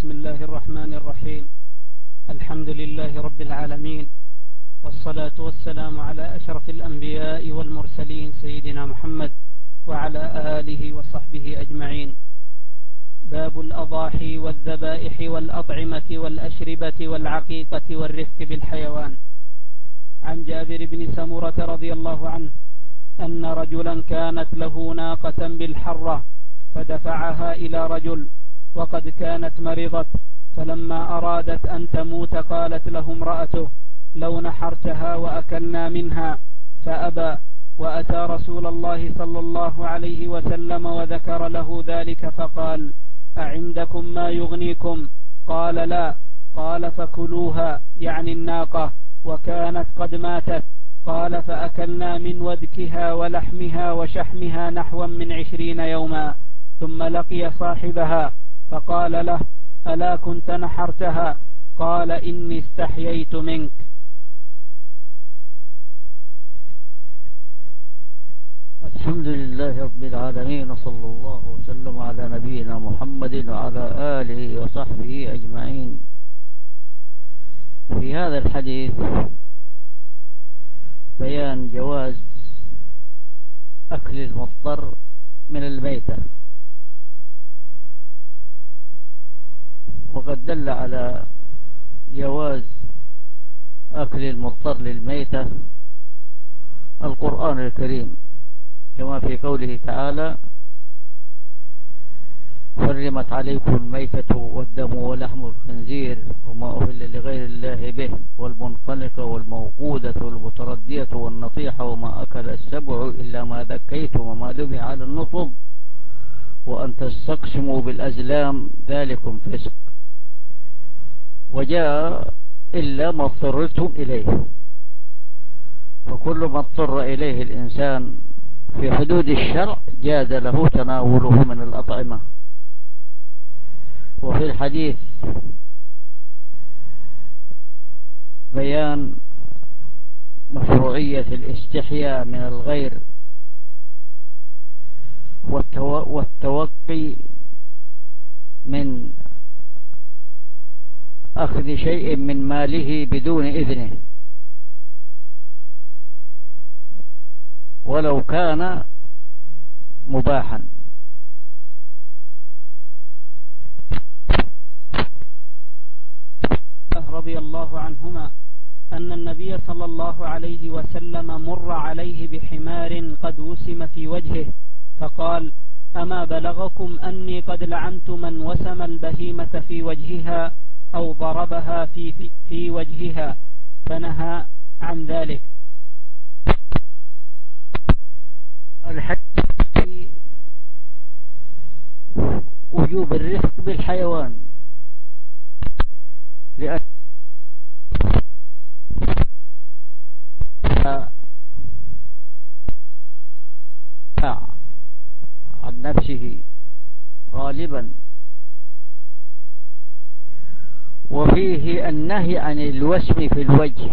بسم الله الرحمن الرحيم. الحمد لله رب العالمين، والصلاة والسلام على أشرف الأنبياء والمرسلين سيدنا محمد وعلى آله وصحبه أجمعين. باب الأضاحي والذبائح والأطعمة والأشربة والعقيقة والرفق بالحيوان. عن جابر بن سمرة رضي الله عنه أن رجلا كانت له ناقة بالحرة فدفعها إلى رجل وقد كانت مرضت، فلما أرادت أن تموت قالت له امرأته: لو نحرتها وأكلنا منها، فأبى، وأتى رسول الله صلى الله عليه وسلم وذكر له ذلك فقال: أعندكم ما يغنيكم؟ قال: لا. قال: فكلوها، يعني الناقة، وكانت قد ماتت. قال: فأكلنا من ودكها ولحمها وشحمها نحوا من 20 يوما، ثم لقي صاحبها فقال له: ألا كنت نحرتها؟ قال: إني استحييت منك. الحمد لله رب العالمين، وصلى الله وسلم على نبينا محمد وعلى آله وصحبه أجمعين. في هذا الحديث بيان جواز أكل المضطر من الميتة، وقد دل على جواز أكل المضطر للميتة القرآن الكريم، كما في قوله تعالى: حرمت عليكم الميتة والدم ولحم الخنزير وما أهل لغير الله به والمنخنقة والموقودة والمتردية والنطيحة وما أكل السبع إلا ما ذكيتم وما ذبح على النصب وأن تستقسموا بالأزلام ذلكم فسق، وجاء إلا ما اضطررتم إليه. فكل ما اضطر إليه الإنسان في حدود الشرع جاز له تناوله من الأطعمة. وفي الحديث بيان مشروعية الاستحياء من الغير والتوقي من أخذ شيء من ماله بدون إذنه ولو كان مباحا. رضي الله عنهما أن النبي صلى الله عليه وسلم مر عليه بحمار قد وسم في وجهه، فقال: أما بلغكم أني قد لعنت من وسم البهيمة في وجهها أو ضربها في وجهها؟ فنهى عن ذلك. الحديث وجوب الرفق بالحيوان، لأن عن نفسه غالبا، وفيه النهي عن الوسم في الوجه،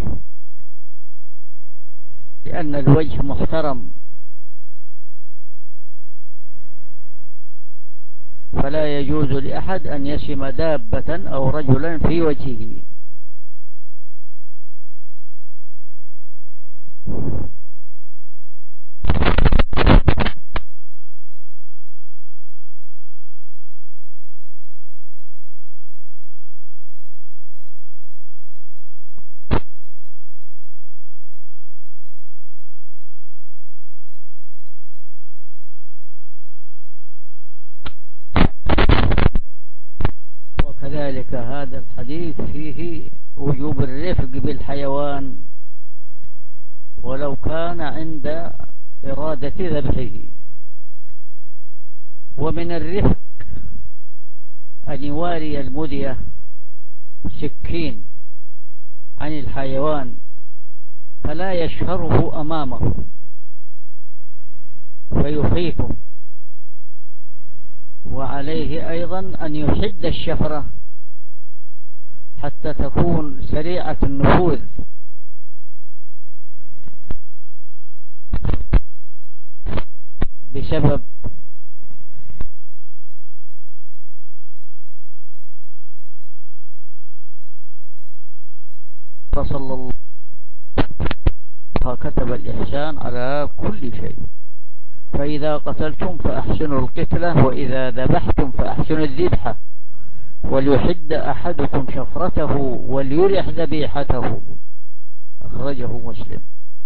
لأن الوجه محترم، فلا يجوز لأحد أن يسم دابة أو رجلا في وجهه. وكذلك هذا الحديث فيه وجوب الرفق بالحيوان ولو كان عند إرادة ذبحه. ومن الرفق أن يواري المدية سكين عن الحيوان فلا يشهره أمامه فيخيفه، وعليه أيضا أن يحد الشفرة حتى تكون سريعة النفوذ، بسبب قال صلى الله عليه وسلم كتب الإحسان على كل شيء، فإذا قتلتم فأحسنوا القتلة، وإذا ذبحتم فأحسنوا الذبحة، وليحد أحدكم شفرته وليرح ذبيحته. أخرجه مسلم.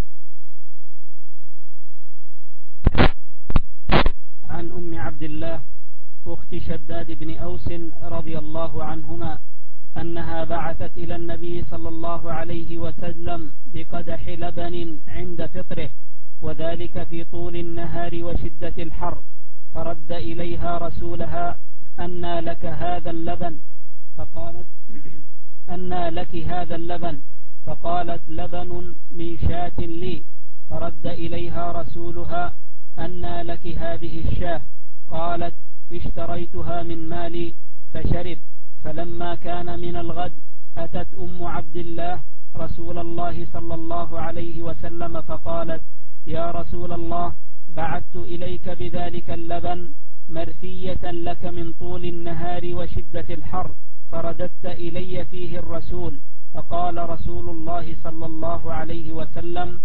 عن أم عبد الله أخت شداد بن أوس رضي الله عنهما أنها بعثت إلى النبي صلى الله عليه وسلم بقدح لبن عند فطره، وذلك في طول النهار وشدة الحر، فرد إليها رسولها: أنى لك هذا اللبن؟ فقالت: أنى لك هذا اللبن؟ فقالت: لبن من شاة لي. فرد إليها رسولها: أنى لك هذه الشاة؟ قالت: اشتريتها من مالي. فشرب. فلما كان من الغد أتت أم عبد الله رسول الله صلى الله عليه وسلم فقالت: يا رسول الله، بعثت إليك بذلك اللبن مرثية لك من طول النهار وشدة الحر، فرددت إلي فيه الرسول. فقال رسول الله صلى الله عليه وسلم: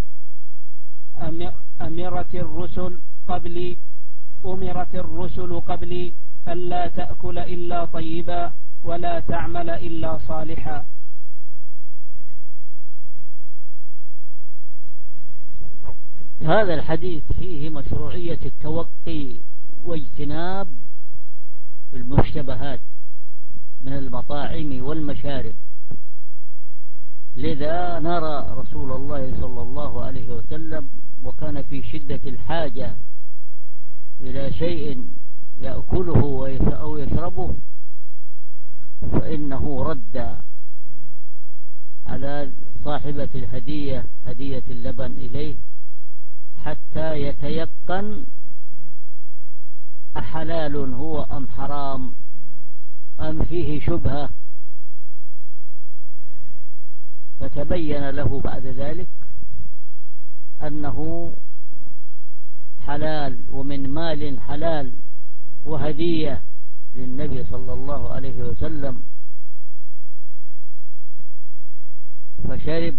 أمرت الرسل قبلي ألا تأكل إلا طيبا ولا تعمل إلا صالحا. هذا الحديث فيه مشروعية التوقي واجتناب المشتبهات من المطاعم والمشارب، لذا نرى رسول الله صلى الله عليه وسلم وكان في شدة الحاجة إلى شيء يأكله أو يشربه، فإنه رد على صاحبة الهدية هدية اللبن إليه حتى يتيقن أحلال هو أم حرام أم فيه شبهة، فتبين له بعد ذلك أنه حلال ومن مال حلال وهدية للنبي صلى الله عليه وسلم، فشرب.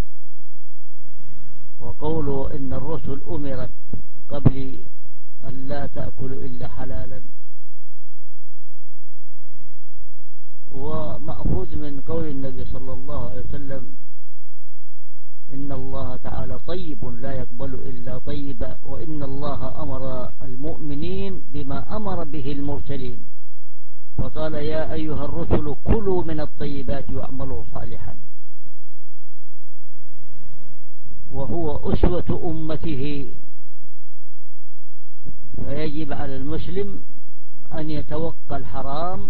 وقوله إن الرسل أمرت قبل أن لا تأكل إلا حلالا، ومأخوذ من قول النبي صلى الله عليه وسلم: إن الله تعالى طيب لا يقبل إلا طيبا، وإن الله أمر المؤمنين بما أمر به المرسلين، فقال: يا أيها الرسل كلوا من الطيبات واعملوا صالحا. وهو أسوة أمته، فيجب على المسلم أن يتوقى الحرام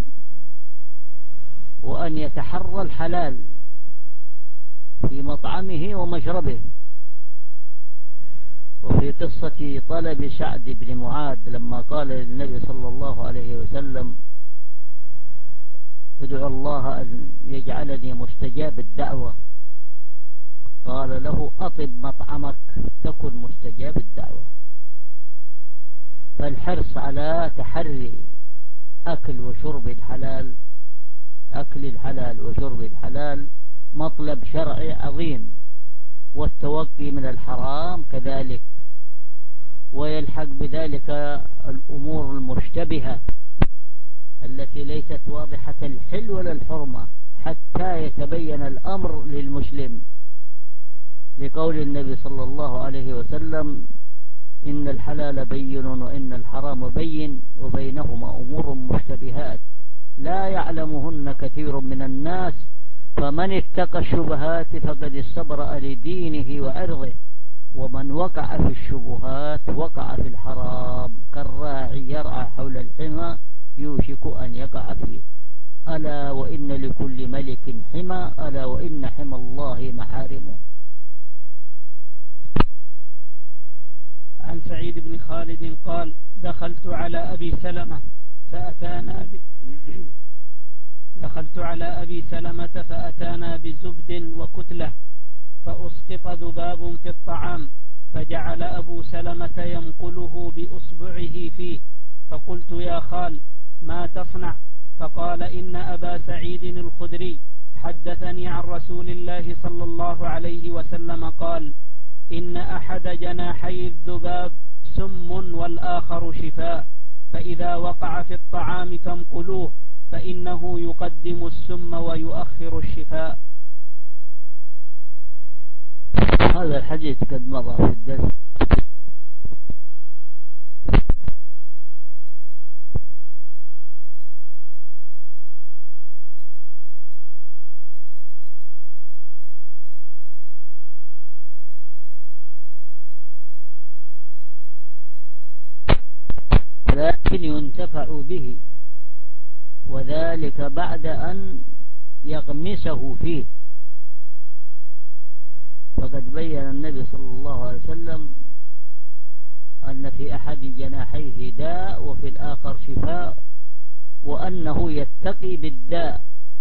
وأن يتحرى الحلال في مطعمه ومشربه. وفي قصة طلب سعد بن معاذ لما قال للنبي صلى الله عليه وسلم: ادعو الله أن يجعلني مستجاب الدعوة، قال له: أطب مطعمك تكن مستجاب الدعوة. فالحرص على تحري أكل وشرب الحلال، أكل الحلال وشرب الحلال مطلب شرعي عظيم، والتوقي من الحرام كذلك، ويلحق بذلك الأمور المشتبهة التي ليست واضحة الحل ولا الحرمة حتى يتبين الأمر للمسلم، لقول النبي صلى الله عليه وسلم: إن الحلال بين وإن الحرام بين وبينهما أمور مشتبهات لا يعلمهن كثير من الناس، فمن اتقى الشبهات فقد استبرأ لدينه وعرضه، ومن وقع في الشبهات وقع في الحرام، كالراعي يرعى حول الحمى يوشك أن يقع فيه. ألا وإن لكل ملك حمى، ألا وإن حمى الله محارمه. عن سعيد بن خالد قال: دخلت على أبي سلمة فأتانا بزبد وكتلة، فأسقط ذباب في الطعام، فجعل أبو سلمة ينقله بأصبعه فيه، فقلت: يا خال، ما تصنع؟ فقال: إن أبا سعيد الخدري حدثني عن رسول الله صلى الله عليه وسلم قال: إن أحد جناحي الذباب سم والآخر شفاء، فإذا وقع في الطعام فانقلوه، فإنه يقدم السم ويؤخر الشفاء. هذا الحديث قد مضى في الدرس. لكن ينتفع به، وذلك بعد أن يغمسه فيه. فقد بين النبي صلى الله عليه وسلم أن في أحد جناحيه داء وفي الآخر شفاء، وأنه يتقي بالداء.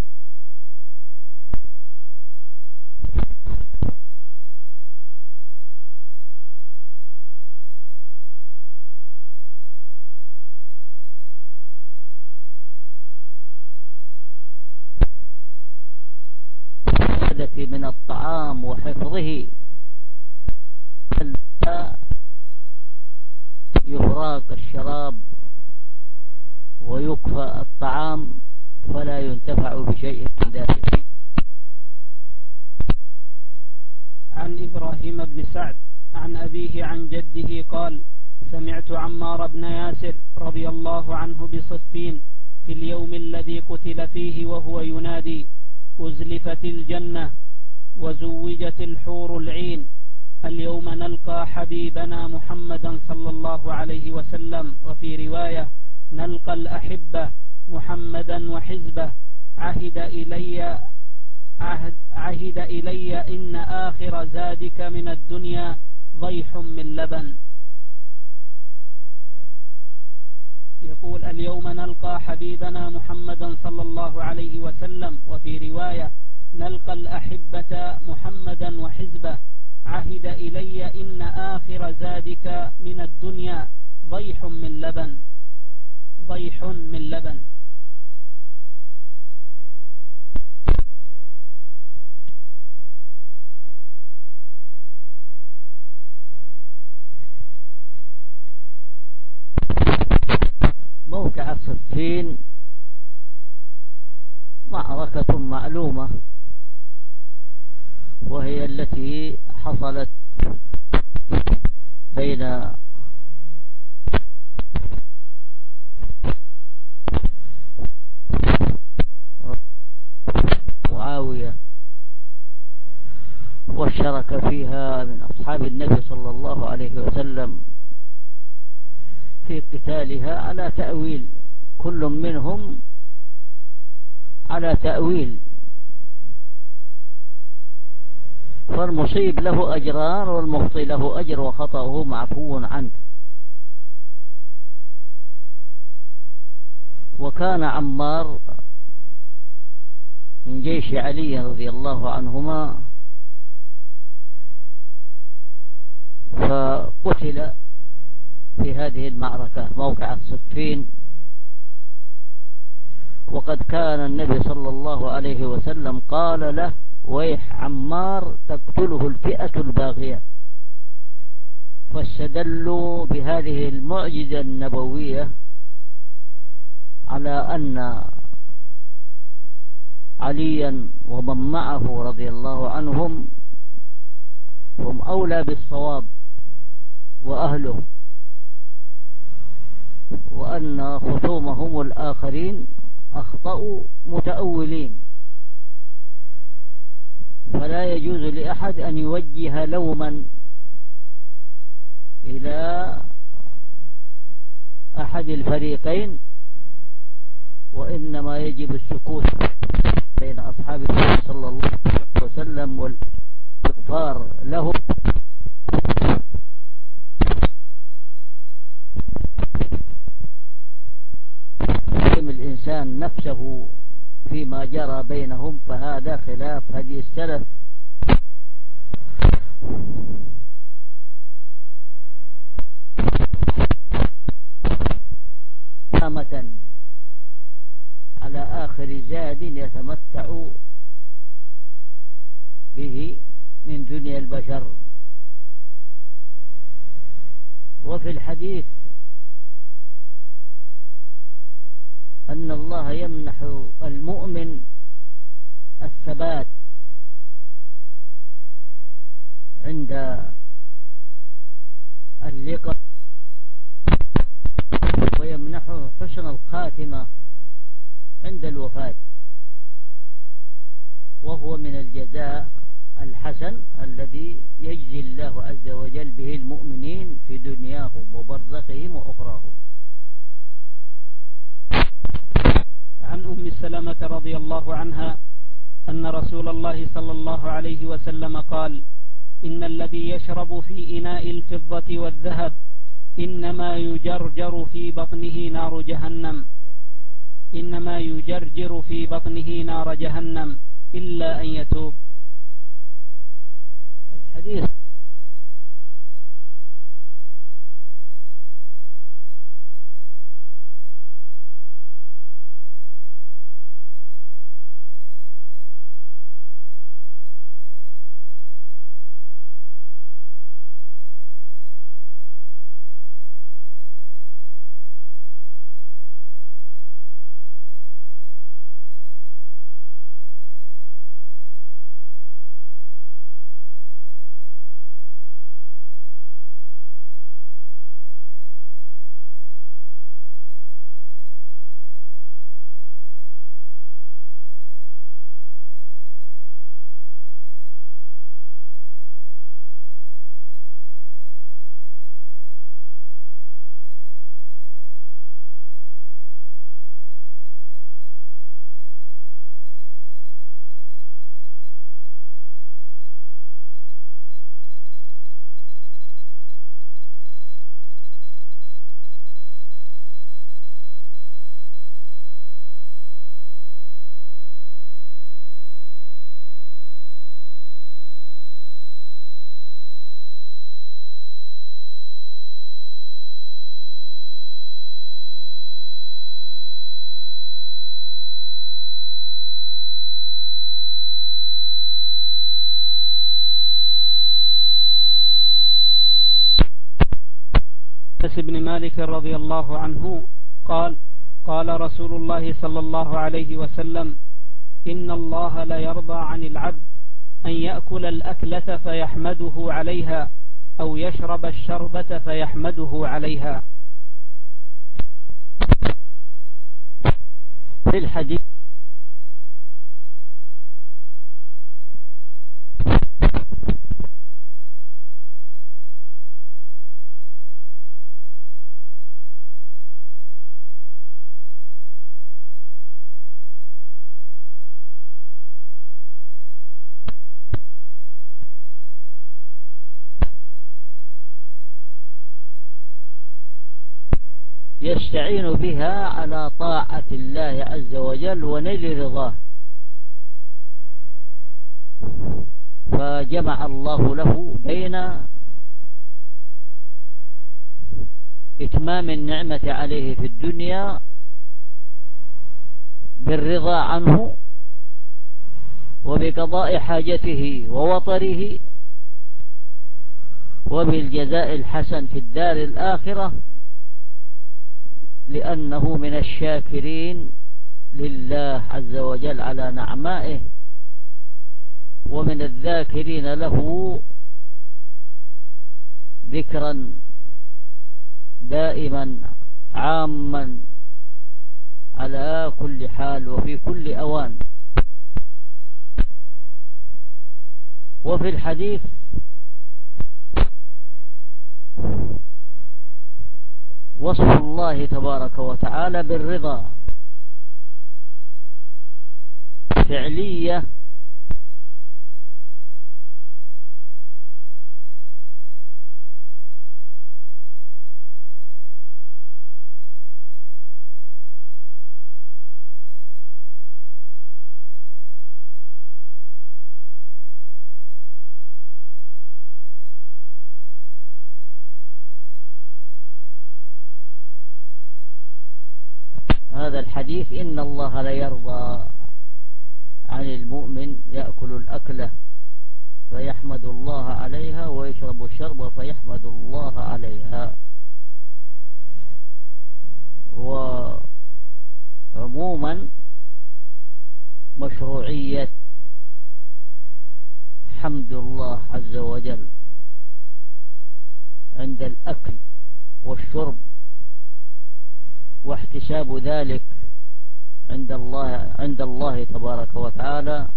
من الطعام وحفظه يفراق الشراب ويكفى الطعام، فلا ينتفع بشيء من ذلك. عن إبراهيم بن سعد عن أبيه عن جده قال: سمعت عمار بن ياسر رضي الله عنه بصفين في اليوم الذي قتل فيه وهو ينادي: أزلفت الجنة وزوجت الحور العين، اليوم نلقى حبيبنا محمدا صلى الله عليه وسلم. وفي رواية: نلقى الأحبة محمدا وحزبه، عهد إلي إن آخر زادك من الدنيا ضيح من لبن. يقول: اليوم نلقى حبيبنا محمدا صلى الله عليه وسلم. وفي رواية: نلقى الأحبة محمدا وحزبه، عهد إلي إن آخر زادك من الدنيا ضيح من لبن. ضيح من لبن. موقع صفين معركة معلومة، وهي التي حصلت بين معاوية واشترك فيها من أصحاب النبي صلى الله عليه وسلم في قتالها على تأويل، كل منهم على تأويل، فالمصيب له أجران والمخطئ له أجر وخطأه معفو عنه. وكان عمار من جيش علي رضي الله عنهما، فقتل في هذه المعركة موقع الصفين. وقد كان النبي صلى الله عليه وسلم قال له: ويح عمار تقتله الفئة الباغية. فاستدلوا بهذه المعجزة النبوية على أن عليا ومن معه رضي الله عنهم هم أولى بالصواب وأهله، وأن خصومهم الآخرين أخطأوا متأولين. فلا يجوز لأحد أن يوجه لوما إلى أحد الفريقين، وإنما يجب السكوت بين أصحاب النبي صلى الله عليه وسلم والاستغفار له. الإنسان نفسه فيما جرى بينهم، فهذا خلاف هدي السلف. على آخر زاد يتمتع به من دنيا البشر. وفي الحديث أن الله يمنح المؤمن الثبات عند اللقاء، ويمنحه حسن الخاتمة عند الوفاة، وهو من الجزاء الحسن الذي يجزي الله عز وجل به المؤمنين في دنياهم وبرزخهم وأخراهم. عن أم سلمة رضي الله عنها أن رسول الله صلى الله عليه وسلم قال: إن الذي يشرب في إناء الفضة والذهب إنما يجرجر في بطنه نار جهنم إلا أن يتوب. الحديث أنس بن مالك رضي الله عنه قال: قال رسول الله صلى الله عليه وسلم: إن الله لا يرضى عن العبد أن يأكل الأكلة فيحمده عليها أو يشرب الشربة فيحمده عليها. في الحديث يستعين بها على طاعة الله عز وجل ونيل رضاه، فجمع الله له بين إتمام النعمة عليه في الدنيا بالرضا عنه وبقضاء حاجته ووطره، وبالجزاء الحسن في الدار الآخرة، لأنه من الشاكرين لله عز وجل على نعمائه، ومن الذاكرين له ذكرا دائما عاما على كل حال وفي كل أوان. وفي الحديث وصف الله تبارك وتعالى بالرضا فعلية هذا الحديث: إن الله لا يرضى عن المؤمن يأكل الأكلة فيحمد الله عليها، ويشرب الشرب فيحمد الله عليها. وعموما مشروعية حمد الله عز وجل عند الأكل والشرب واحتساب ذلك عند الله تبارك وتعالى،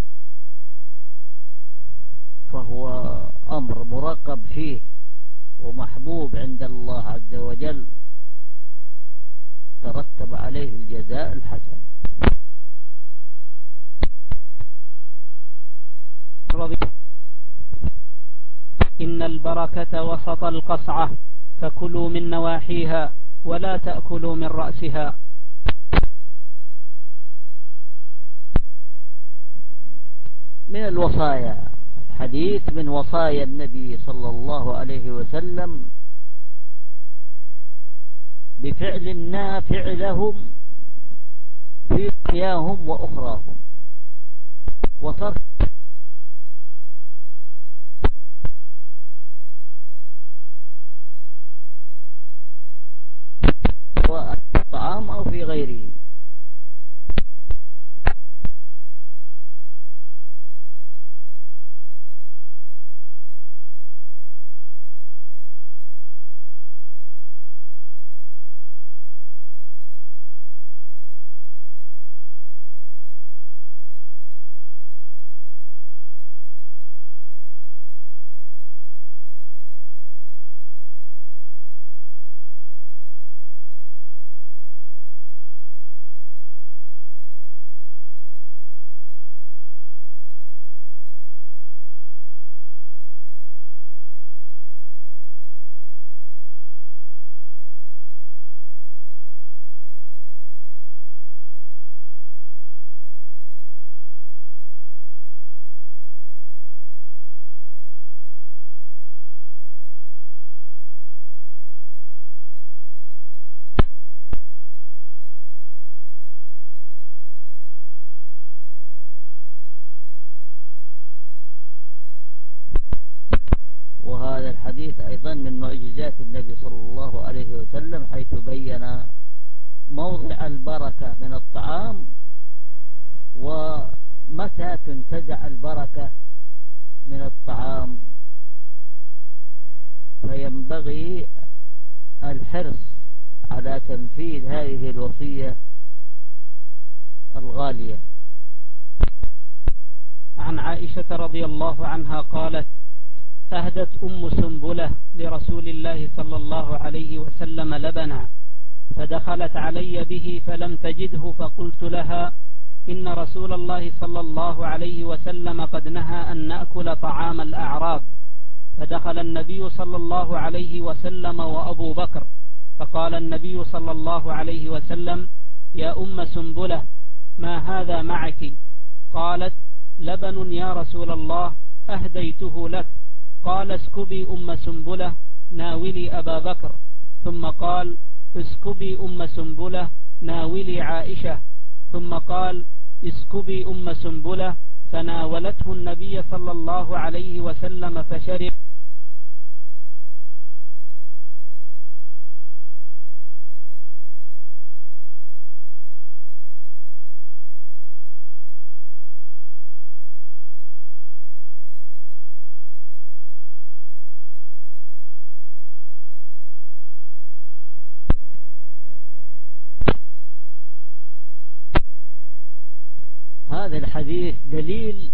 فهو أمر مرقب فيه ومحبوب عند الله عز وجل، ترتب عليه الجزاء الحسن. إن البركة وسط القصعة، فكلوا من نواحيها ولا تأكلوا من رأسها. من الوصايا، الحديث من وصايا النبي صلى الله عليه وسلم بفعل النافع لهم في دنياهم وأخراهم، وترك الطعام أو في غيره. وهذا الحديث أيضا من معجزات النبي صلى الله عليه وسلم، حيث بين موضع البركة من الطعام ومتى تنتزع البركة من الطعام. فينبغي الحرص على تنفيذ هذه الوصية الغالية. عن عائشة رضي الله عنها قالت: أهدت أم سنبلة لرسول الله صلى الله عليه وسلم لبنا، فدخلت علي به فلم تجده، فقلت لها: إن رسول الله صلى الله عليه وسلم قد نهى أن نأكل طعام الأعراب. فدخل النبي صلى الله عليه وسلم وأبو بكر، فقال النبي صلى الله عليه وسلم: يا أم سنبلة، ما هذا معك؟ قالت: لبن يا رسول الله، أهديته لك. قال: اسكبي أم سنبلة، ناولي أبا بكر. ثم قال: اسكبي أم سنبلة، ناولي عائشة. ثم قال: اسكبي أم سنبلة، فناولته النبي صلى الله عليه وسلم فشرب. هذا الحديث دليل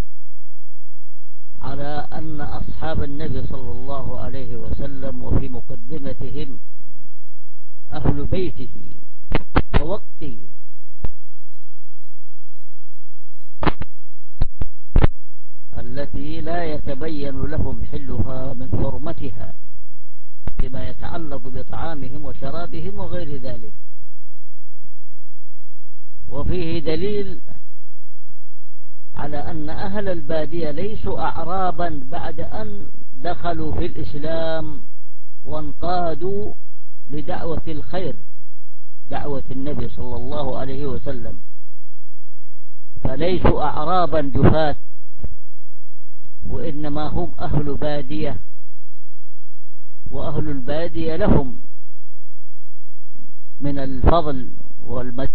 على أن أصحاب النبي صلى الله عليه وسلم وفي مقدمتهم أهل بيته ووقته التي لا يتبين لهم حلها من حرمتها فيما يتعلق بطعامهم وشرابهم وغير ذلك. وفيه دليل على أن أهل البادية ليسوا أعرابا بعد أن دخلوا في الإسلام وانقادوا لدعوة الخير، دعوة النبي صلى الله عليه وسلم، فليسوا أعرابا جفاة وإنما هم أهل بادية، وأهل البادية لهم من الفضل والمجد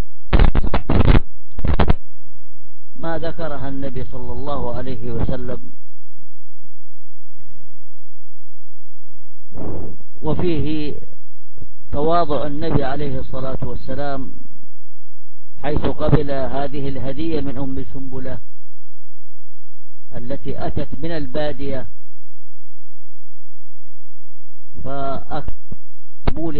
ما ذكرها النبي صلى الله عليه وسلم. وفيه تواضع النبي عليه الصلاة والسلام حيث قبل هذه الهدية من أم سنبلة التي أتت من البادية، فأقبول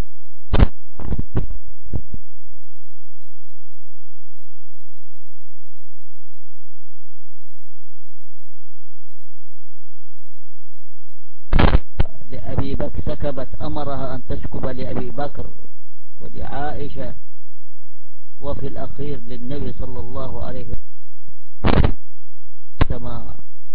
لأبي بكر سكبت، أمرها أن تسكب لأبي بكر ولعائشة، وفي الأخير للنبي صلى الله عليه وسلم كما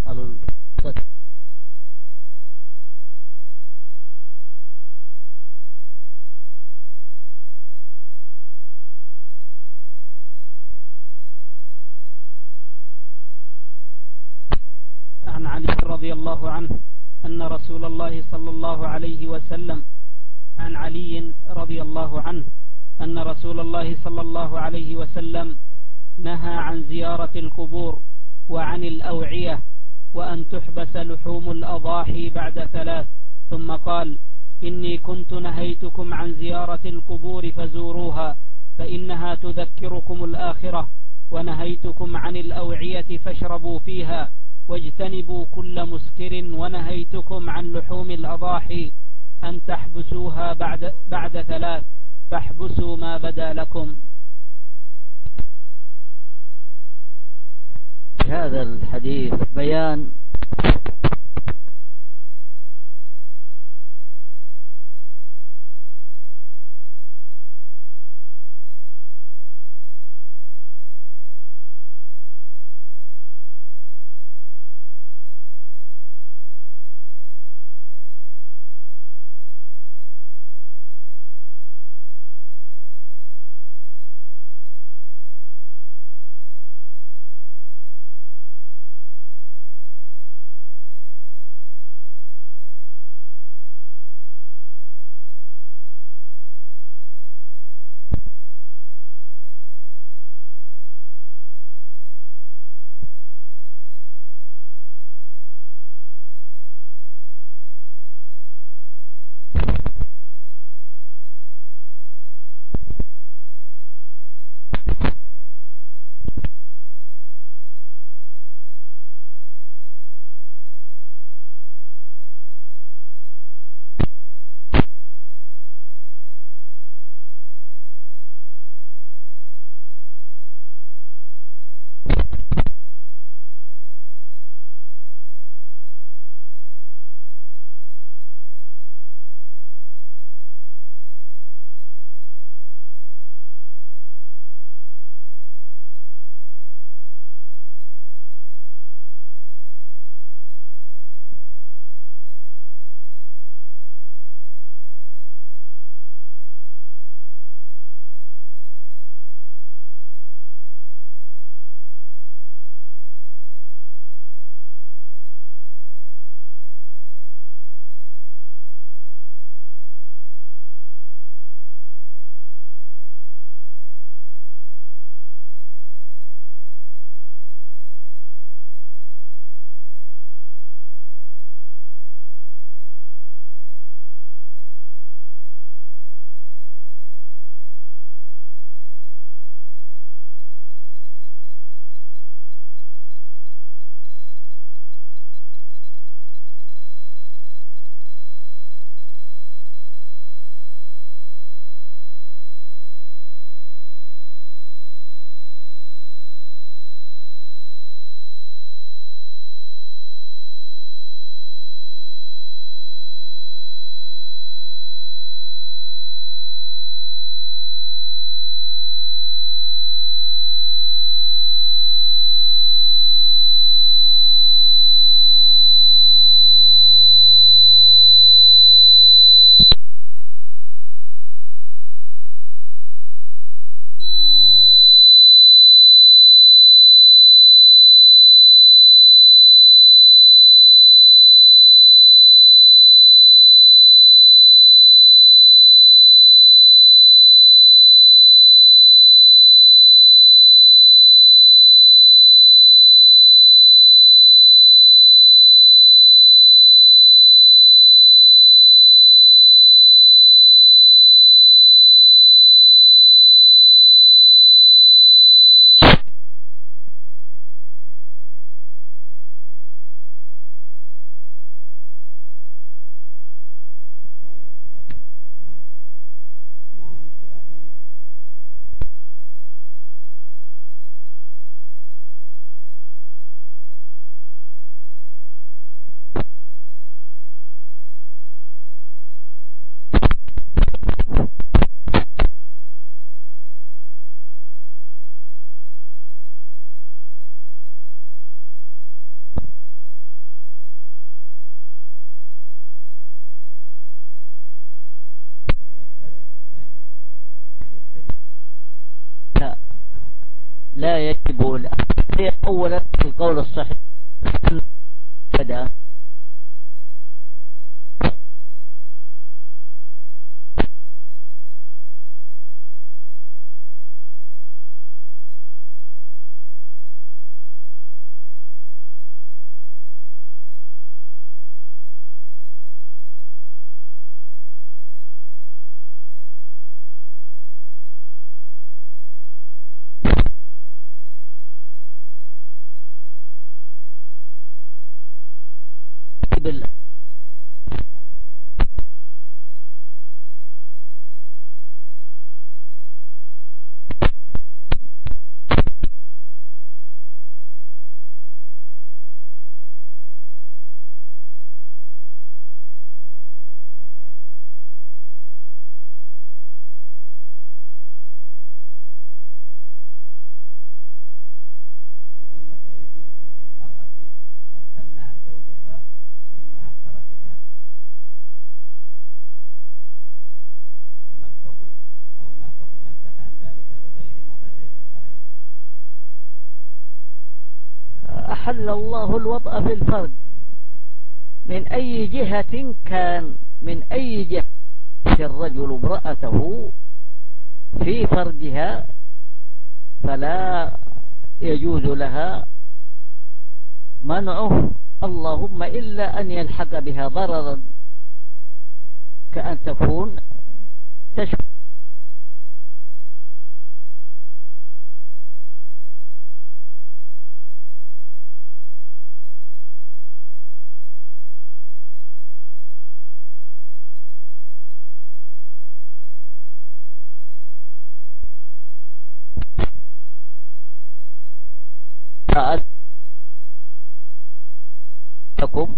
عن علي رضي الله عنه أن رسول الله صلى الله عليه وسلم عن علي رضي الله عنه أن رسول الله صلى الله عليه وسلم نهى عن زيارة القبور وعن الأوعية، وأن تحبس لحوم الأضاحي بعد 3، ثم قال: إني كنت نهيتكم عن زيارة القبور فزوروها فإنها تذكركم الآخرة، ونهيتكم عن الأوعية فاشربوا فيها، واجتنبوا كل مسكر، ونهيتكم عن لحوم الأضاحي أن تحبسوها بعد 3، فاحبسوا ما بدا لكم. هذا الحديث بيان لا يجب الأخذ. أولا القول الصحيح بدأ بال يقول متى يجوز للمرأة أن تمنع زوجها من معاشرتها، وما الحكم أو ما حكم من تفعل ذلك بغير مبرر شرعي؟ أحل الله الوطأ في الفرد من أي جهة كان، من أي جهة الرجل امرأته في فردها فلا يجوز لها منعه، اللهم إلا أن يلحق بها ضررا كأن تكون تشكو لكم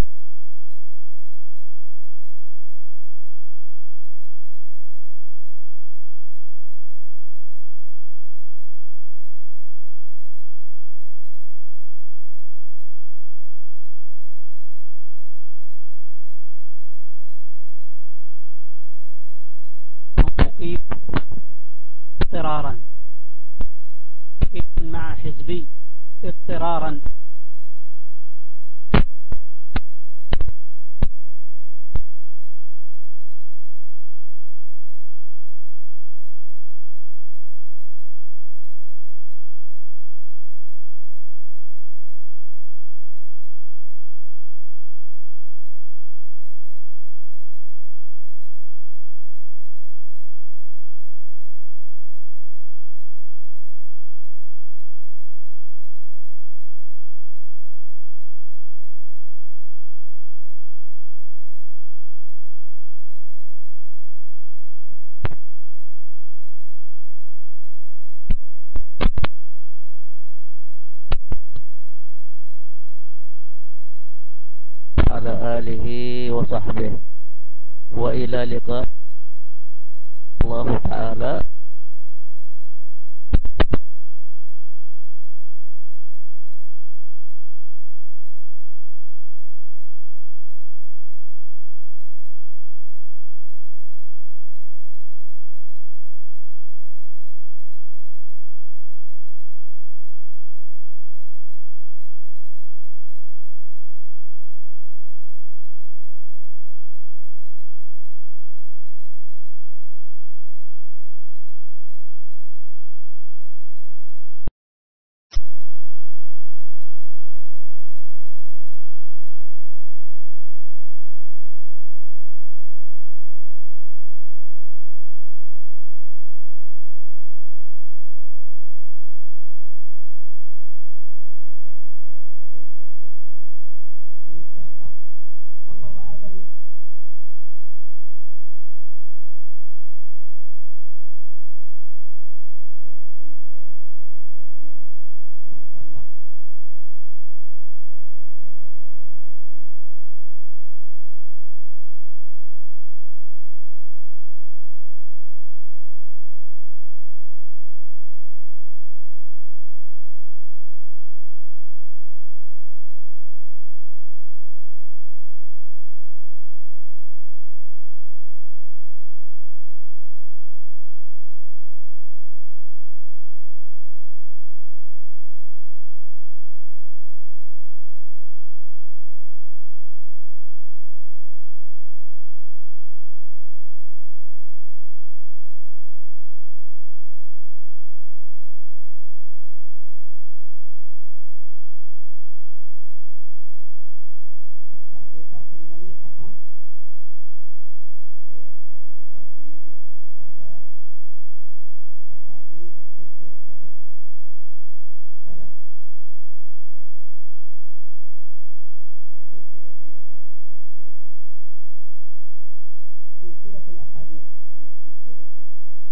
مقيم اضطرارا، مقيم مع حزبي اضطرارا. على آله وصحبه، وإلى لقاء الله تعالى. سلسلة الأحاديث على سلسلة الأحاديث.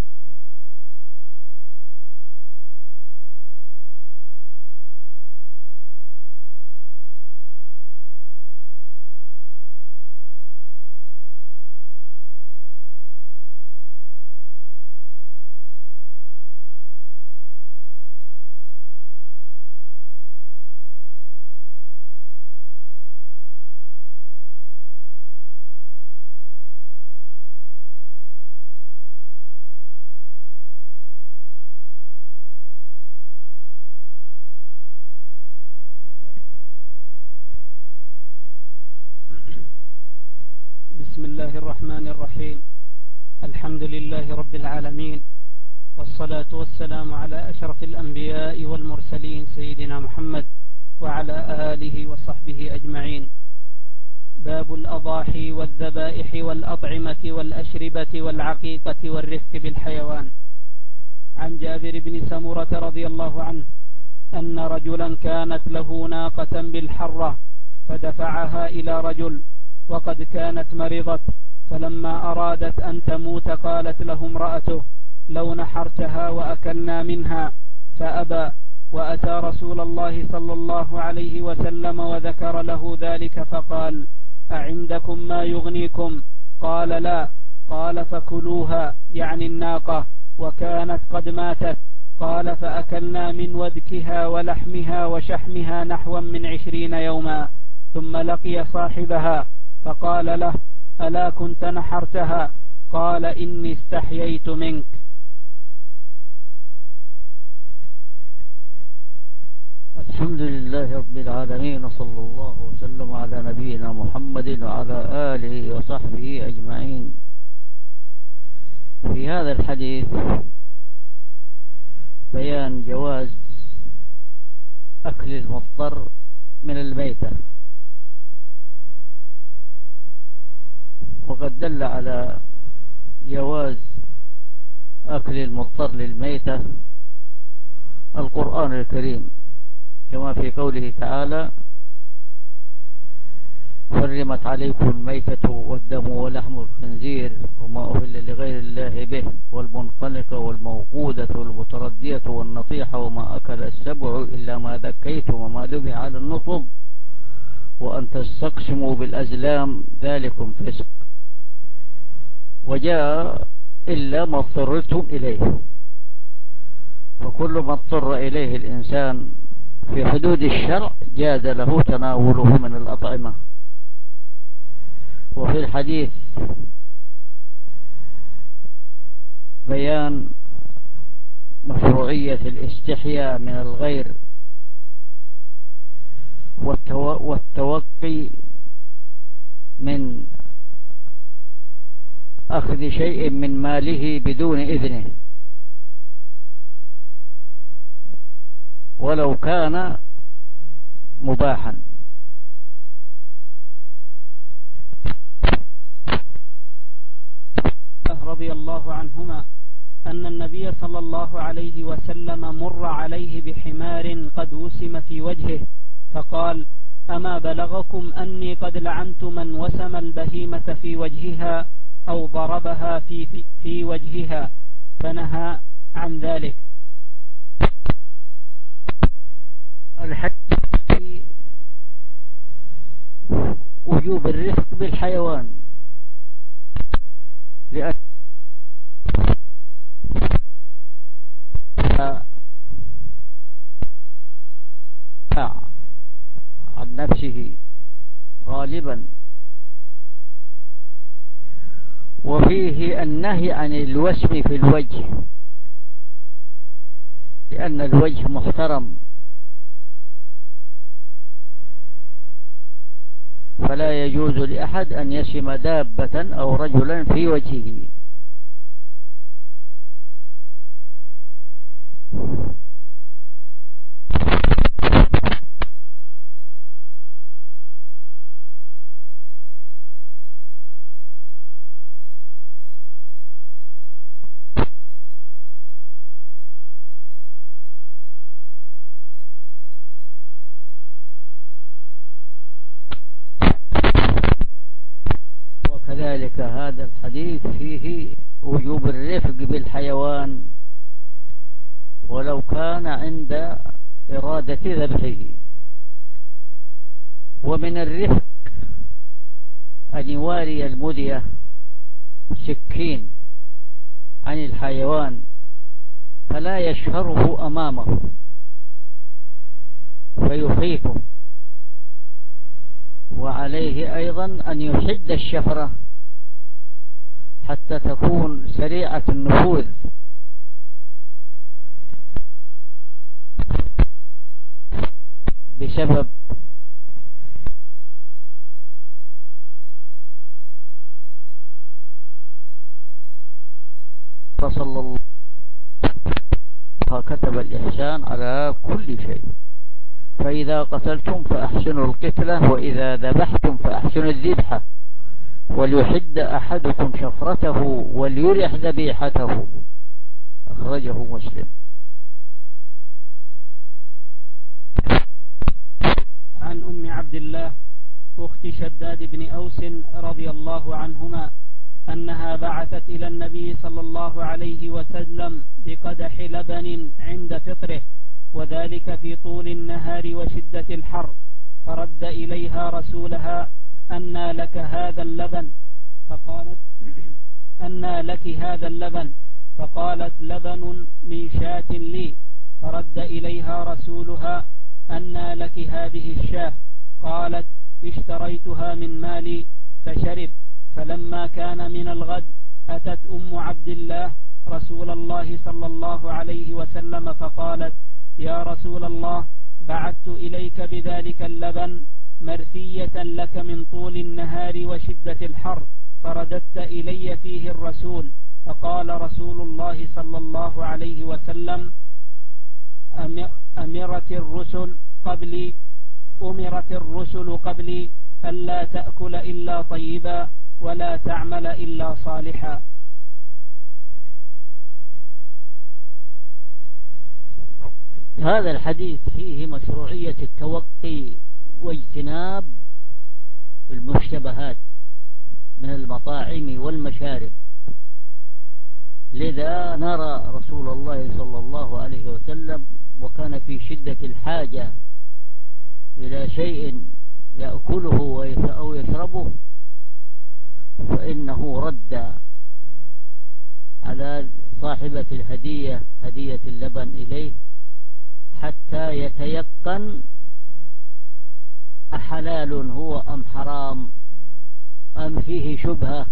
بسم الله الرحمن الرحيم. الحمد لله رب العالمين، والصلاة والسلام على أشرف الأنبياء والمرسلين سيدنا محمد وعلى آله وصحبه أجمعين. باب الأضاحي والذبائح والأطعمة والأشربة والعقيقة والرفق بالحيوان. عن جابر بن سمرة رضي الله عنه أن رجلا كانت له ناقة بالحرة فدفعها إلى رجل وقد كانت مرضت، فلما أرادت أن تموت قالت له امرأته: لو نحرتها وأكلنا منها، فأبى، وأتى رسول الله صلى الله عليه وسلم وذكر له ذلك فقال: أعندكم ما يغنيكم؟ قال: لا. قال: فكلوها، يعني الناقة، وكانت قد ماتت. قال: فأكلنا من ودكها ولحمها وشحمها نحوا من 20 يوما، ثم لقي صاحبها فقال له: ألا كنت نحرتها؟ قال: إني استحييت منك. الحمد لله رب العالمين، وصلى الله وسلم على نبينا محمد وعلى آله وصحبه أجمعين. في هذا الحديث بيان جواز أكل المضطر من الميتة، وقد دل على جواز أكل المضطر للميتة القرآن الكريم، كما في قوله تعالى: حرمت عليكم الميتة والدم ولحم الخنزير وما أهل لغير الله به والمنخنقة والموقودة والمتردية والنطيحة وما أكل السبع إلا ما ذكيتم وما ذبح على النصب وأن تستقسموا بالأزلام ذلكم فسق. وجاء إلا ما اضطررتم إليه، فكل ما اضطر إليه الإنسان في حدود الشرع جاز له تناوله من الأطعمة. وفي الحديث بيان مشروعية الاستحياء من الغير والتوقي من أخذ شيء من ماله بدون إذنه ولو كان مباحا. رضي الله عنهما أن النبي صلى الله عليه وسلم مر عليه بحمار قد وسم في وجهه، فقال: أما بلغكم أني قد لعنت من وسم البهيمة في وجهها أو ضربها في وجهها؟ فنهى عن ذلك. الحديث وجوب الرفق بالحيوان، لأن عن نفسه غالبا، وفيه النهي عن الوسم في الوجه، لأن الوجه محترم، فلا يجوز لأحد أن يسم دابة أو رجلا في وجهه. وكذلك هذا هذا الحديث فيه وجوب الرفق بالحيوان ولو كان عند إرادة ذبحه. ومن الرفق أن يواري المدية سكين عن الحيوان فلا يشهره أمامه فيخيفه. وعليه أيضا أن يحد الشفرة حتى تكون سريعة النفوذ، بسبب صلى الله كتب الإحسان على كل شيء. فإذا قتلتم فأحسنوا القتلة وإذا ذبحتم فأحسنوا الذبحة وليحد أحدكم شفرته وليرح ذبيحته. أخرجه مسلم. عن أم عبد الله أخت شداد بن أوس رضي الله عنهما أنها بعثت إلى النبي صلى الله عليه وسلم بقدح لبن عند فطره، وذلك في طول النهار وشدة الحر، فرد إليها رسولها: أنى لك هذا اللبن؟ فقالت: أنى لك هذا اللبن؟ فقالت: لبن من شاة لي. فرد إليها رسولها: أنى لك هذه الشاة؟ قالت: اشتريتها من مالي. فشرب. فلما كان من الغد أتت أم عبد الله رسول الله صلى الله عليه وسلم فقالت: يا رسول الله، بعثت إليك بذلك اللبن مرثية لك من طول النهار وشدة الحر، فرددت إلي فيه الرسول. فقال رسول الله صلى الله عليه وسلم: أمرت الرسل قبلي ألا تأكل إلا طيبا ولا تعمل إلا صالحا. هذا الحديث فيه مشروعية التوقي واجتناب المشتبهات من المطاعم والمشارب. لذا نرى رسول الله صلى الله عليه وسلم وكان في شدة الحاجة إلى شيء يأكله أو يشربه، فإنه رد على صاحبة الهدية هدية اللبن إليه حتى يتيقن أحلال هو أم حرام أم فيه شبهة.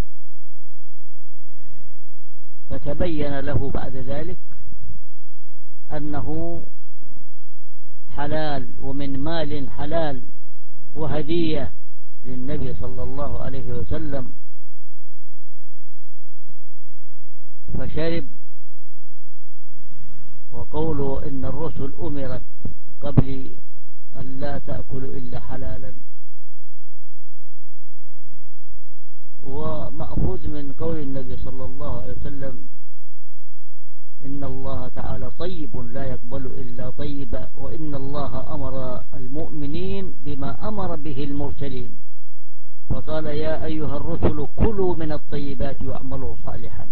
فتبين له بعد ذلك أنه حلال ومن مال حلال وهدية للنبي صلى الله عليه وسلم. فشرب. وقوله إن الرسل أمرت قبل أن لا تأكل إلا حلالا، ومأخوذ من قول النبي صلى الله عليه وسلم: إن الله تعالى طيب لا يقبل إلا طيبا، وإن الله أمر المؤمنين بما أمر به المرسلين، فقال: يا أيها الرسل كلوا من الطيبات واعملوا صالحا.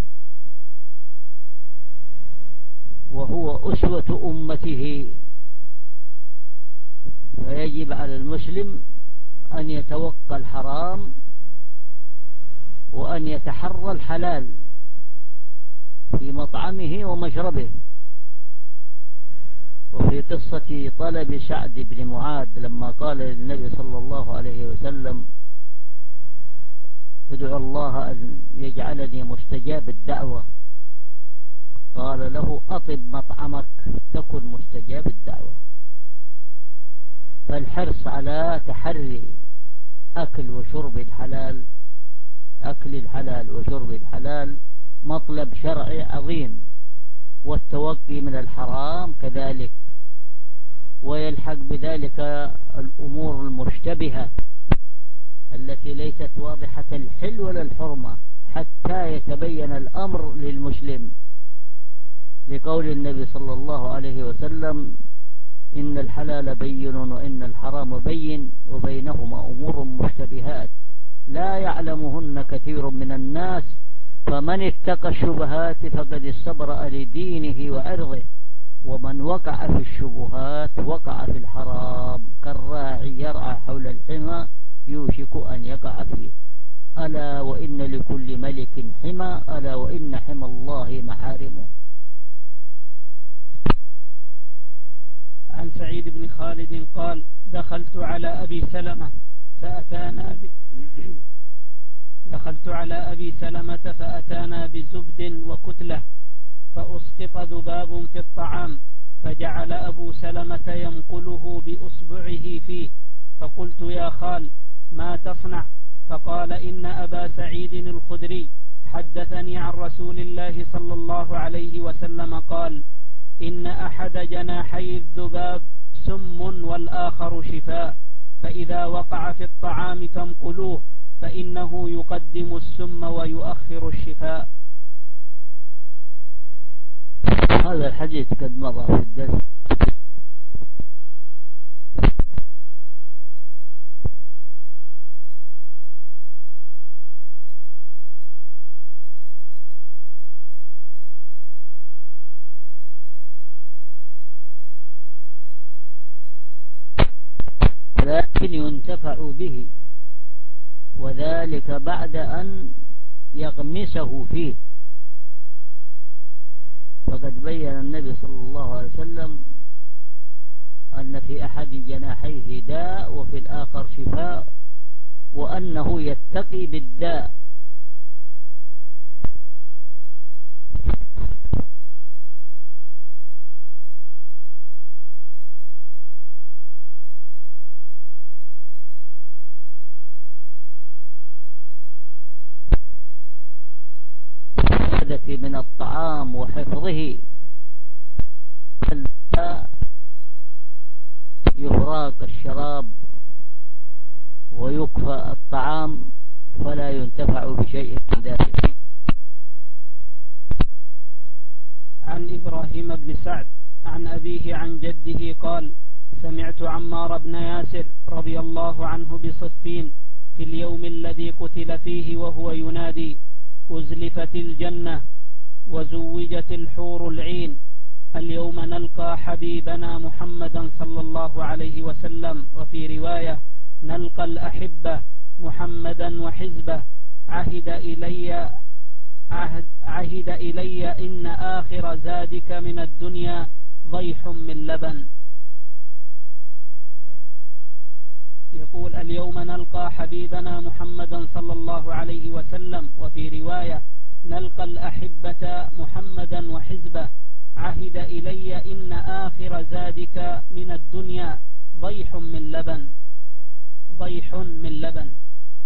وهو أسوة أمته، فيجب على المسلم أن يتوقى الحرام وأن يتحرى الحلال في مطعمه ومشربه. وفي قصة طلب سعد بن معاذ لما قال للنبي صلى الله عليه وسلم: ادعو الله أن يجعلني مستجاب الدعوة، قال له: أطب مطعمك تكن مستجاب الدعوة. فالحرص على تحري أكل وشرب الحلال، أكل الحلال وشرب الحلال مطلب شرعي عظيم، والتوقي من الحرام كذلك، ويلحق بذلك الأمور المشتبهة التي ليست واضحة الحل ولا الحرمة حتى يتبين الأمر للمسلم، لقول النبي صلى الله عليه وسلم: إن الحلال بين وإن الحرام بين وبينهما أمور مشتبهات لا يعلمهن كثير من الناس، فمن اتقى الشبهات فقد استبرأ لدينه وعرضه، ومن وقع في الشبهات وقع في الحرام، كالراعي يرعى حول الحمى يوشك أن يقع فيه. ألا وإن لكل ملك حمى، ألا وإن حمى الله محارمه. عن سعيد بن خالد قال: دخلت على أبي سلمة فأتانا بزبد وكتلة، فأسقط ذباب في الطعام، فجعل أبو سلمة ينقله بأصبعه فيه، فقلت: يا خال، ما تصنع؟ فقال: إن أبا سعيد الخدري حدثني عن رسول الله صلى الله عليه وسلم قال: إن أحد جناحي الذباب سم والآخر شفاء، فإذا وقع في الطعام فانقلوه، فإنه يقدم السم ويؤخر الشفاء. هذا الحديث قد مضى في الدرس. لكن ينتفع به، وذلك بعد أن يغمسه فيه. فقد بين النبي صلى الله عليه وسلم أن في أحد جناحيه داء وفي الآخر شفاء، وأنه يتقي بالداء. من الطعام وحفظه يهراق الشراب ويكفى الطعام، فلا ينتفع بشيء من ذلك. عن إبراهيم بن سعد عن أبيه عن جده قال: سمعت عمار بن ياسر رضي الله عنه بصفين في اليوم الذي قتل فيه وهو ينادي: أزلفت الجنة وزوجت الحور العين، اليوم نلقى حبيبنا محمدا صلى الله عليه وسلم. وفي رواية: نلقى الأحبة محمدا وحزبه، عهد إلي إن آخر زادك من الدنيا ضيح من لبن. يقول: اليوم نلقى حبيبنا محمدا صلى الله عليه وسلم. وفي رواية: نلقى الأحبة محمدا وحزبه، عهد إلي إن آخر زادك من الدنيا ضيح من لبن. ضيح من لبن.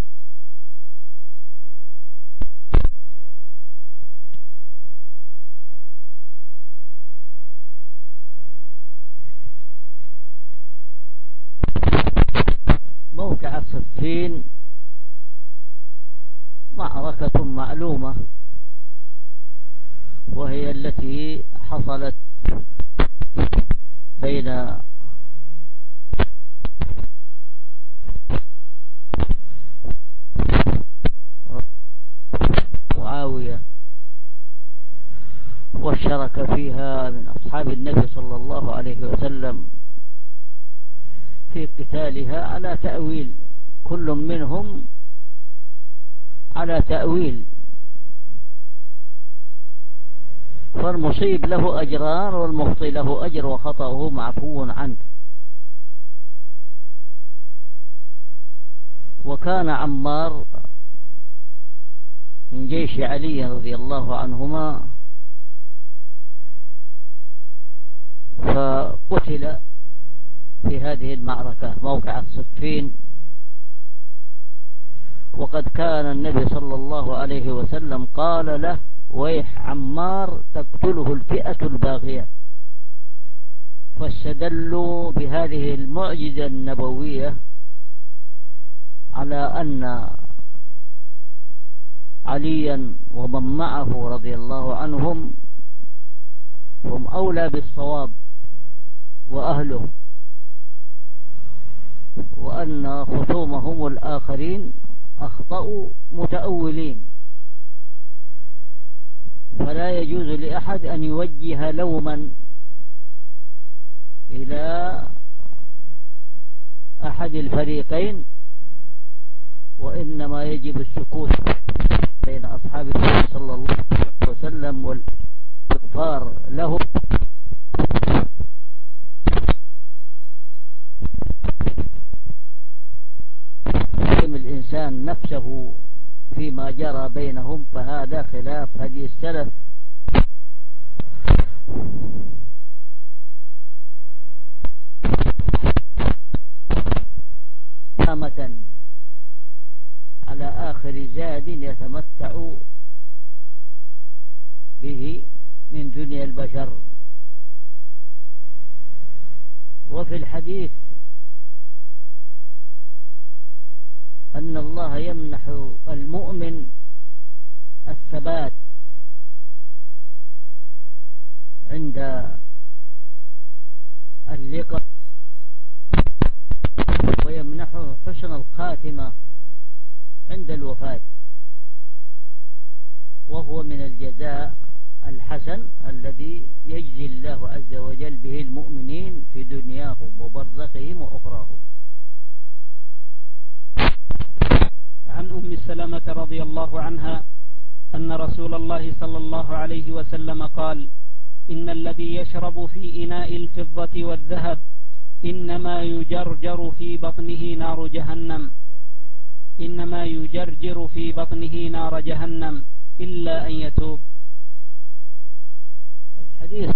موقع صفين معركة معلومة، وهي التي حصلت بين معاوية واشترك فيها من أصحاب النبي صلى الله عليه وسلم في قتالها على تأويل، كل منهم على تأويل، فالمصيب له أجران والمخطئ له أجر وخطأه معفو عنه. وكان عمار من جيش علي رضي الله عنهما، فقتل في هذه المعركة موقع الصفين. وقد كان النبي صلى الله عليه وسلم قال له: ويح عمار تقتله الفئة الباغية. فاستدلوا بهذه المعجزة النبوية على أن عليا ومن معه رضي الله عنهم هم أولى بالصواب وأهله، وأن خصومهم الآخرين أخطأوا متأولين، فلا يجوز لأحد أن يوجه لوما إلى أحد الفريقين، وإنما يجب السكوت بين أصحاب النبي صلى الله عليه وسلم والاستغفار له. الإنسان نفسه فيما جرى بينهم، فهذا خلاف هدي السلف. قامة على آخر زاد يتمتع به من دنيا البشر. وفي الحديث أن الله يمنح المؤمن الثبات عند اللقاء، ويمنحه حسن الخاتمة عند الوفاة، وهو من الجزاء الحسن الذي يجزي الله عز وجل به المؤمنين في دنياهم وبرزخهم وأخراهم. عن أم سلمة رضي الله عنها أن رسول الله صلى الله عليه وسلم قال: إن الذي يشرب في إناء الفضة والذهب إنما يجرجر في بطنه نار جهنم، إنما يجرجر في بطنه نار جهنم إلا أن يتوب. الحديث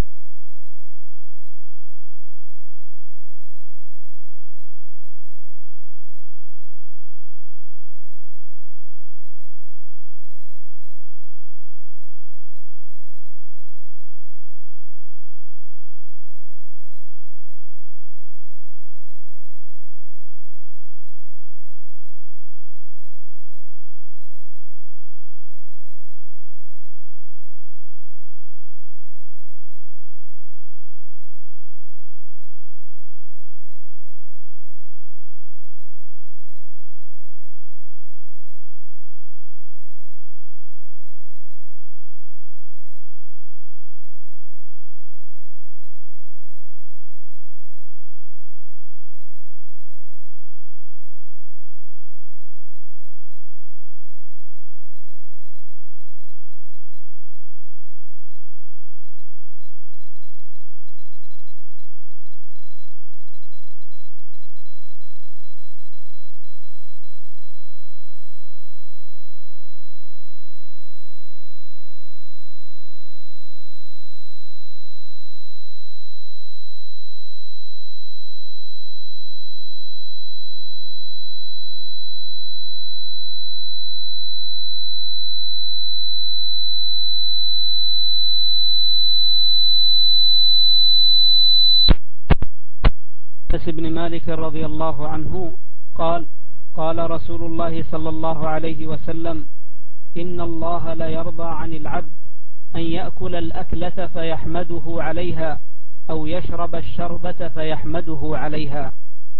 أنس بن مالك رضي الله عنه قال: قال رسول الله صلى الله عليه وسلم: إن الله لا يرضى عن العبد أن يأكل الأكلة فيحمده عليها أو يشرب الشربة فيحمده عليها.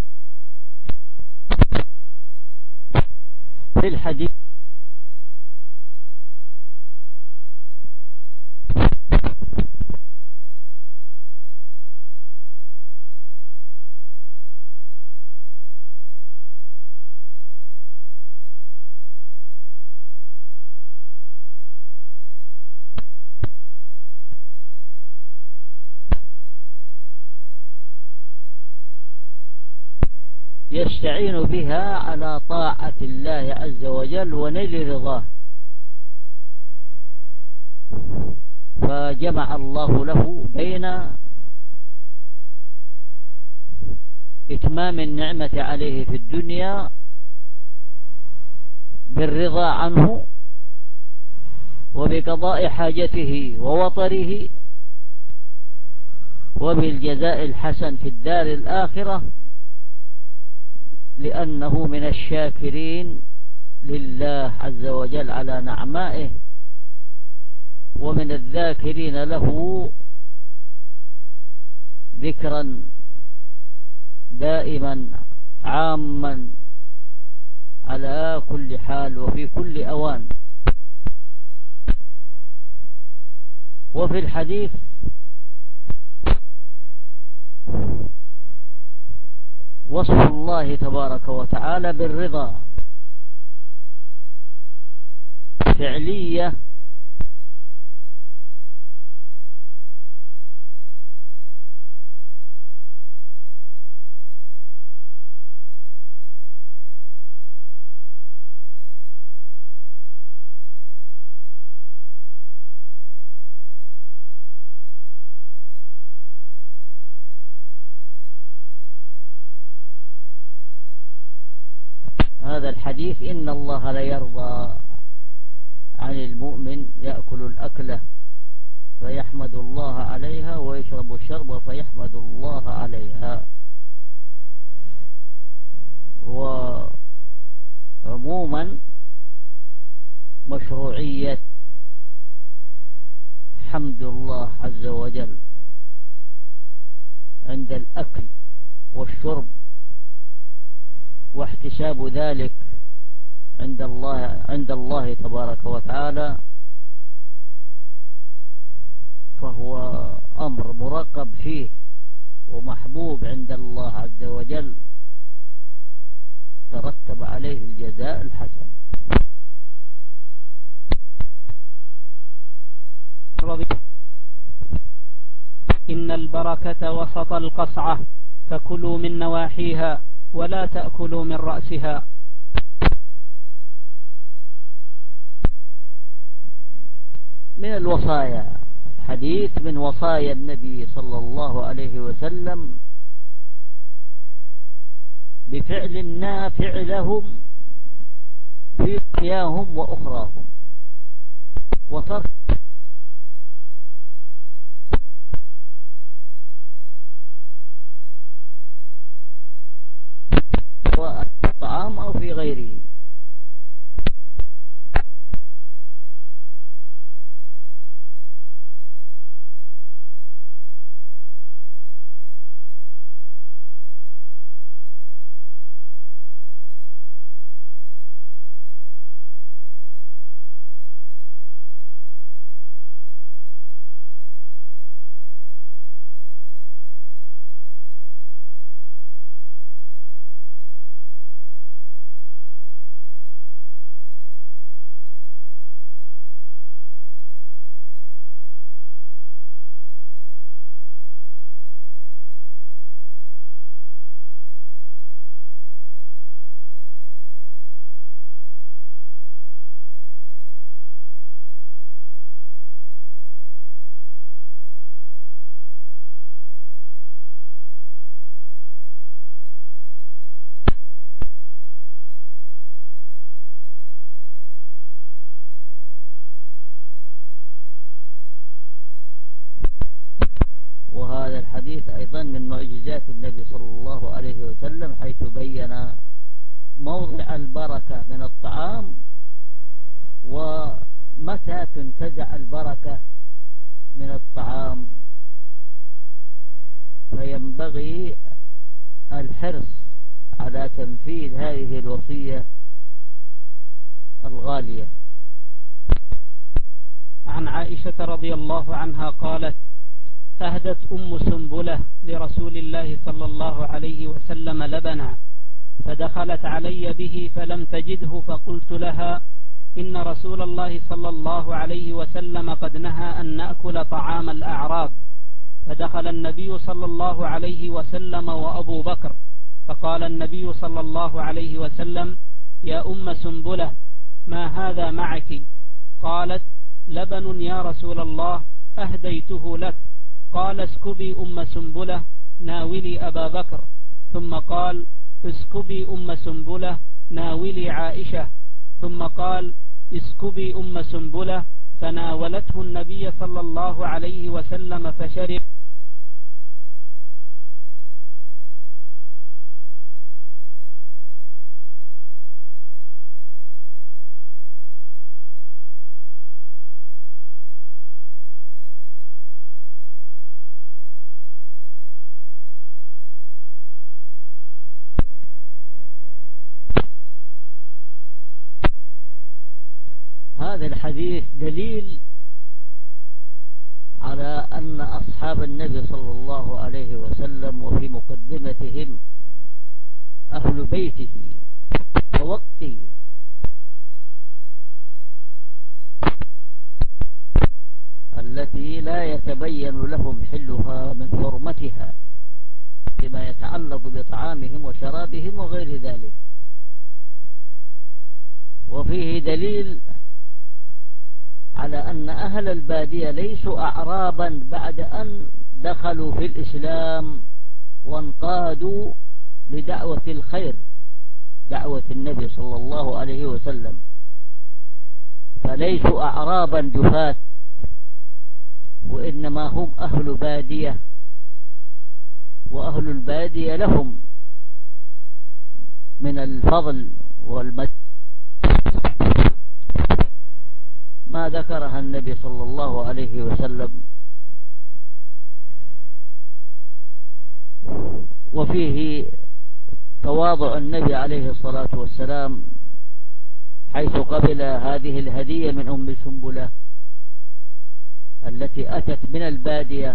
في الحديث يستعين بها على طاعة الله عز وجل ونيل رضاه، فجمع الله له بين إتمام النعمة عليه في الدنيا بالرضا عنه وبقضاء حاجته ووطره، وبالجزاء الحسن في الدار الآخرة، لأنه من الشاكرين لله عز وجل على نعمائه، ومن الذاكرين له ذكرا دائما عاما على كل حال وفي كل أوان. وفي الحديث وصف الله تبارك وتعالى بالرضا فعلية هذا الحديث: إن الله لا يرضى عن المؤمن يأكل الأكلة فيحمد الله عليها ويشرب الشرب فيحمد الله عليها. وعموما مشروعية حمد الله عز وجل عند الأكل والشرب واحتساب ذلك عند الله تبارك وتعالى، فهو أمر مرقب فيه ومحبوب عند الله عز وجل، ترتب عليه الجزاء الحسن. إن البركة وسط القصعة فكلوا من نواحيها ولا تأكلوا من رأسها. من الوصايا، الحديث من وصايا النبي صلى الله عليه وسلم بفعل فعلهم في دنياهم وأخراهم، وترك الطعام أو في غيره. وهذا الحديث أيضا من معجزات النبي صلى الله عليه وسلم، حيث بين موضع البركة من الطعام ومتى تنتزع البركة من الطعام، فينبغي الحرص على تنفيذ هذه الوصية الغالية. عن عائشة رضي الله عنها قالت: أهدت أم سنبلة لرسول الله صلى الله عليه وسلم لبنا، فدخلت علي به فلم تجده، فقلت لها: إن رسول الله صلى الله عليه وسلم قد نهى أن نأكل طعام الأعراب. فدخل النبي صلى الله عليه وسلم وأبو بكر، فقال النبي صلى الله عليه وسلم: يا أم سنبلة، ما هذا معك؟ قالت: لبن يا رسول الله، أهديته لك. قال: اسكبي أم سنبلة، ناولي أبا بكر. ثم قال: اسكبي أم سنبلة، ناولي عائشة. ثم قال: اسكبي أم سنبلة، فناولته النبي صلى الله عليه وسلم فشرب. هذا الحديث دليل على أن أصحاب النبي صلى الله عليه وسلم وفي مقدمتهم أهل بيته ووقته التي لا يتبين لهم حلها من حرمتها فيما يتعلق بطعامهم وشرابهم وغير ذلك. وفيه دليل على أن أهل البادية ليسوا أعرابا بعد أن دخلوا في الإسلام وانقادوا لدعوة الخير، دعوة النبي صلى الله عليه وسلم، فليسوا أعرابا جفاة، وإنما هم أهل بادية، وأهل البادية لهم من الفضل والمجد ما ذكرها النبي صلى الله عليه وسلم. وفيه تواضع النبي عليه الصلاة والسلام حيث قبل هذه الهدية من أم سنبلة التي أتت من البادية،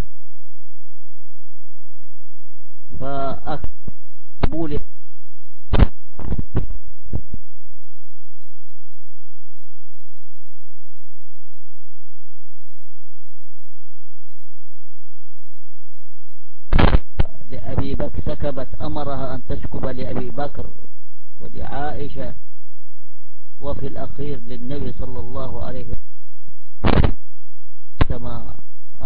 فأقبوله لأبي بكر سكبت، أمرها أن تسكب لأبي بكر ولعائشة، وفي الأخير للنبي صلى الله عليه وسلم كما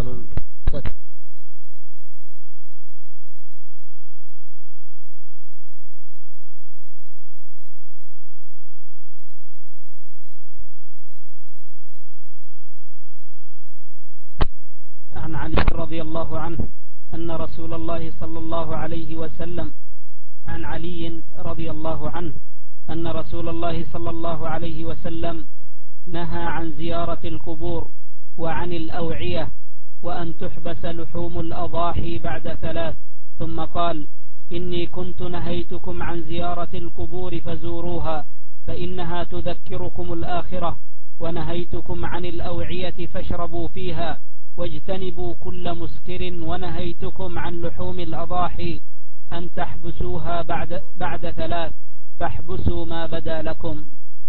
عن علي رضي الله عنه أن رسول الله صلى الله عليه وسلم عن علي رضي الله عنه أن رسول الله صلى الله عليه وسلم نهى عن زيارة القبور وعن الأوعية وأن تحبس لحوم الأضاحي بعد 3، ثم قال: إني كنت نهيتكم عن زيارة القبور فزوروها فإنها تذكركم الآخرة، ونهيتكم عن الأوعية فاشربوا فيها، واجتنبوا كل مسكر، ونهيتكم عن لحوم الأضاحي أن تحبسوها بعد 3، فاحبسوا ما بدا لكم.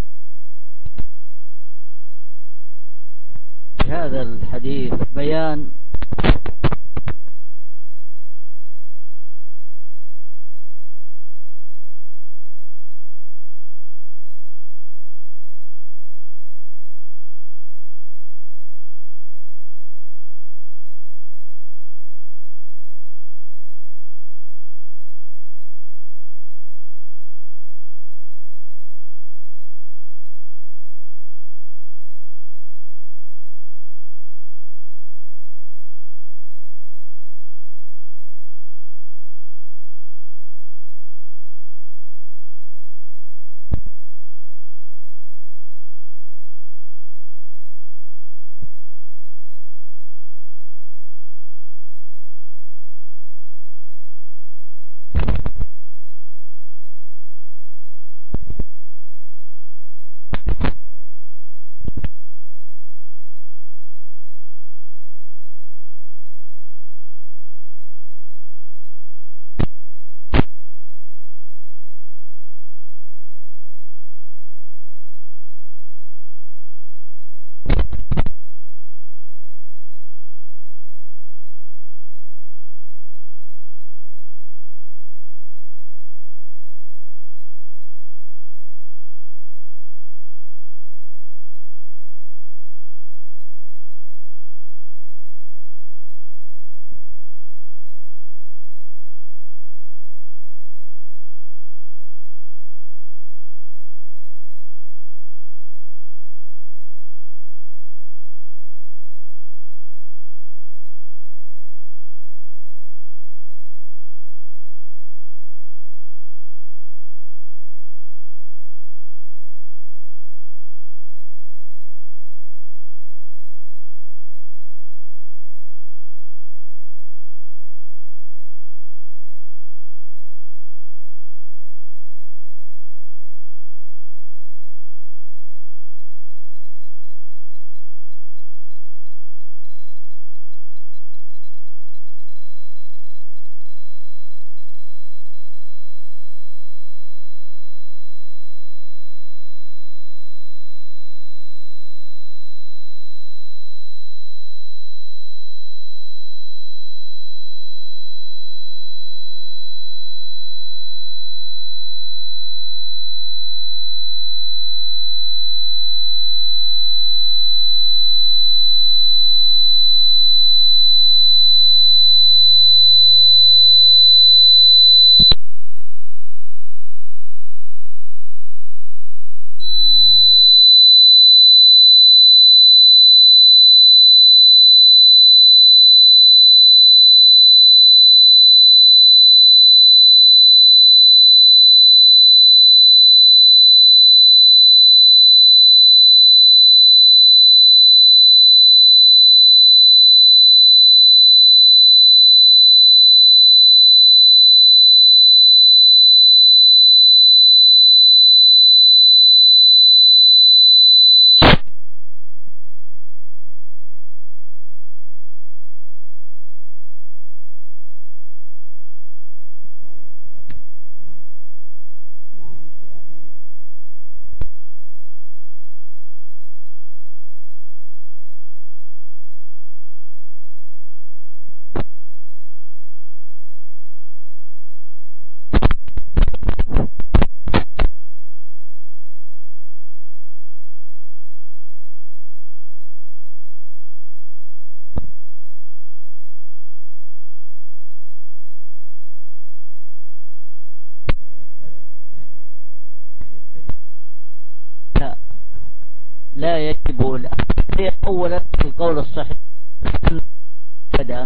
هذا الحديث بيان لا يجب أولا القول الصحيح بدأ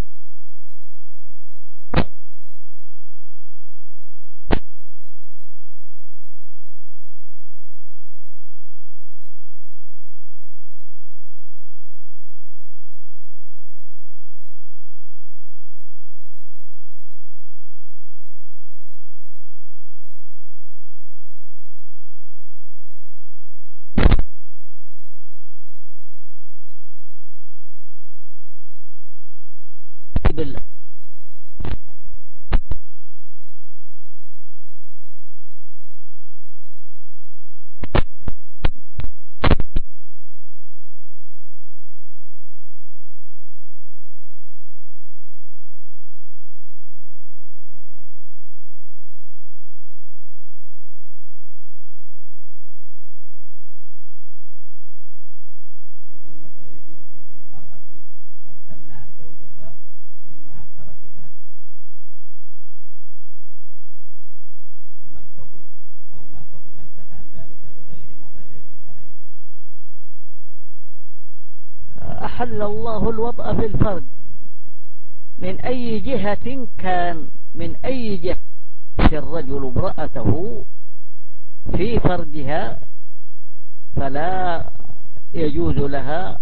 أحل الله الوطأ في الفرج من أي جهة كان، من أي جهة الرجل امرأته في فرجها فلا يجوز لها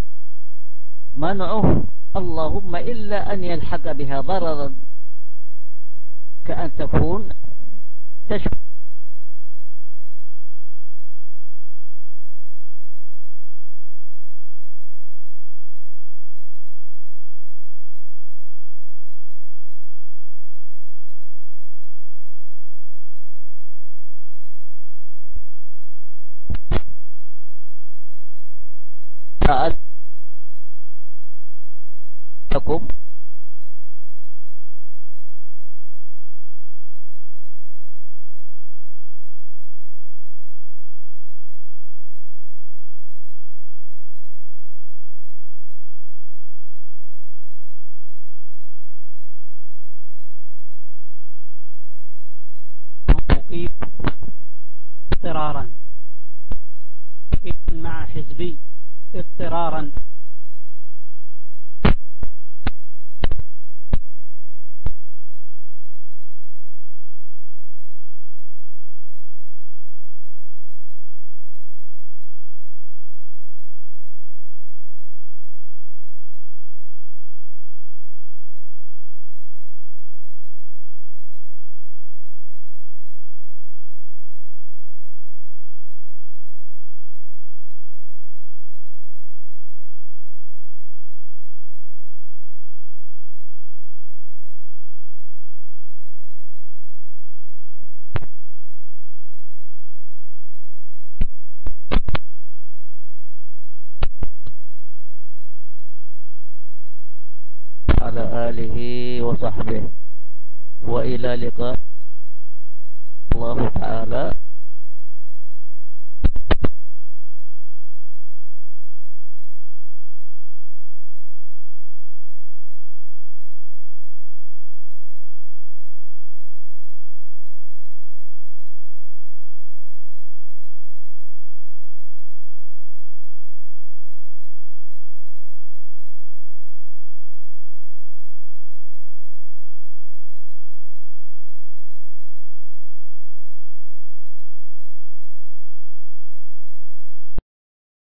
منعه، اللهم إلا أن يلحق بها ضررا كأن تكون تشكو لكم اضطرارا مع حزبي اضطرارا. على آله وصحبه، وإلى لقاء الله تعالى.